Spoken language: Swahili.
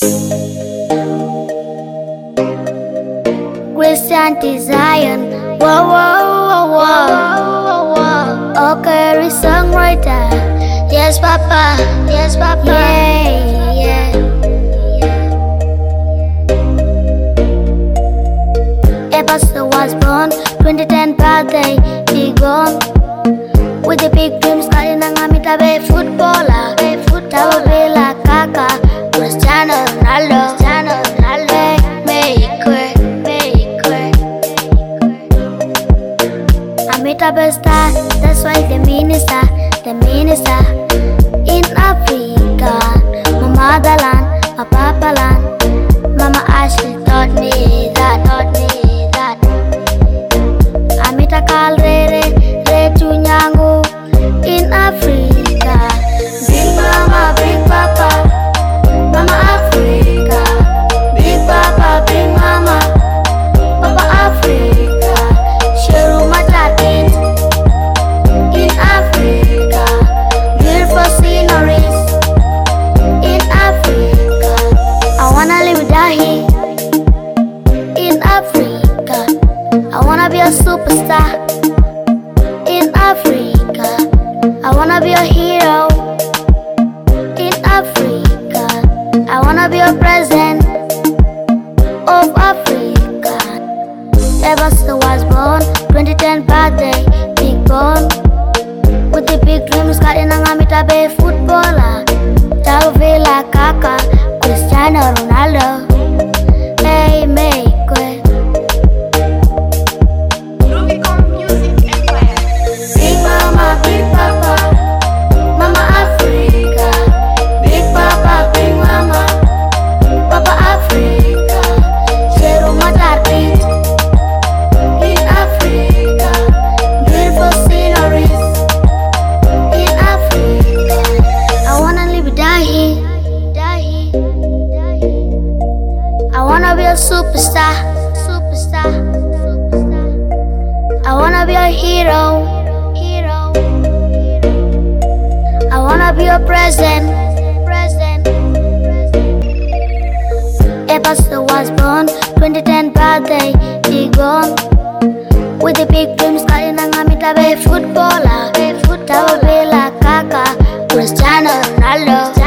Christian Zion, whoa, whoa, whoa, whoa, whoa. Okay, songwriter, yes, Papa, yeah, yeah. Episode was born, 2010 birthday, he gone. With the big dreams, kali na nga mitabe footballer, tawa bila kaka, Cristiano Ronaldo, Amitabe star, that's why the minister in Africa, my motherland, my papaland, Mama Ashley taught me that. Amita kalrere, retu nyangu in Africa, big mama, big papa, Mama Africa, big papa, big mama, Papa Africa, Sheru Matatin in Africa, beautiful sceneries in Africa. I wanna live with Dahi in Africa. I wanna be a superstar in Africa. I wanna be a hero in Africa. I wanna be a president of Africa. Ever since I was born, 2010 birthday, big born. With the big dreams, kali na nga mitabe footballer, tawa bila kaka, Cristiano Ronaldo. Hey, Meikwe. Big mama, big papa, Mama Africa, big papa, big mama, Papa Africa, Sheru Matatin in Africa, beautiful sceneries in Africa. I wanna live with Dahi. I wanna be a superstar. I wanna be a hero. I wanna be a president. Episode was born, 2010 birthday, he gone. With the big dreams, kali na nga mitabe footballer, tawa bila kaka, Cristiano Ronaldo.